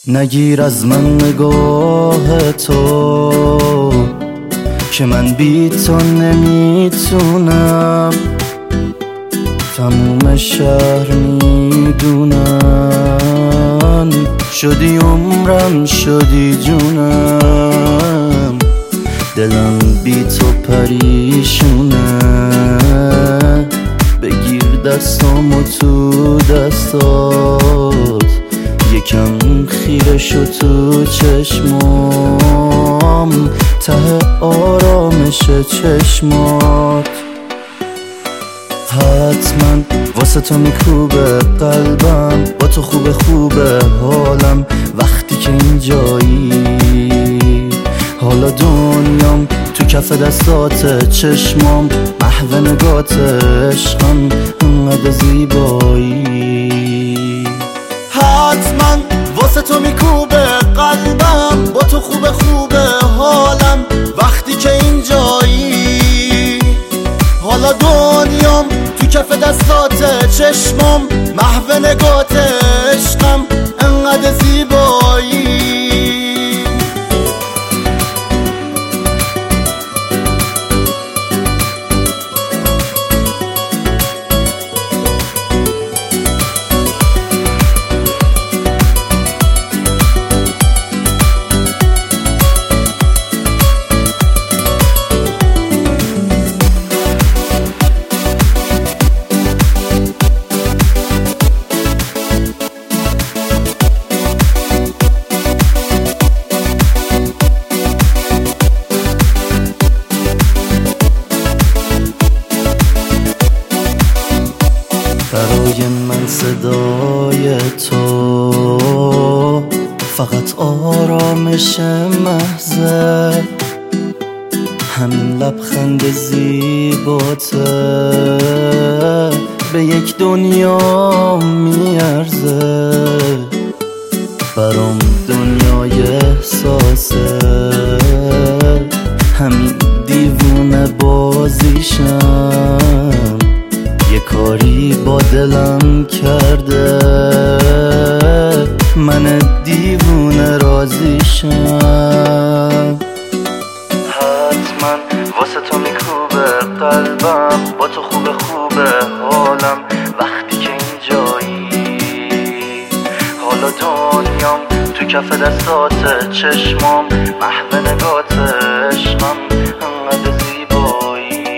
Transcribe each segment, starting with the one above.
نگیر از من نگاه تو که من بی تو نمیتونم. تموم شهر میدونن شدی عمرم، شدی جونم. دلم بی تو پریشونه، بگیر دستامو تو دستات، یکم خیره شو تو چشمام، ته آرامش چشمات. حتما واسه تو میکوبه قلبم، با تو خوبه حالم وقتی که اینجایی. حالا دنیام تو کف دستات، چشمام محو نگات، عشقم انقدر زیبایی. حتما واسه تو میکوبه قلبم، با تو خوبه حالم وقتی که اینجایی. حالا دنیام تو کف دستات، چشمام محو نگات، عشقم انقدر زیبایی. برای من صدای تو فقط آرامش محضه، همین لبخند زیباته به یک دنیا میارزه. برام دنیای احساسه، همین دیوونه بازیشم، یه کاری با دلم کرده، من دیوونه رازیشم. حتما واسه تو میکوبه قلبم، با تو خوبه حالم وقتی که اینجایی. حالا دنیام تو کف دستات، چشمام محو نگات، عشقم انقدر زیبایی.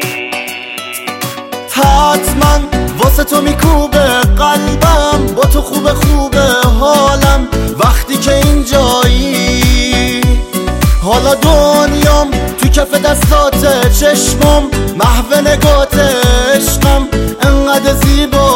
حتما واسه تو میکوبه قلبم، با تو خوبه حالم وقتی که اینجایی. حالا دنیام تو کف دستات، چشمام محو نگات، عشقم انقدر زیبایی.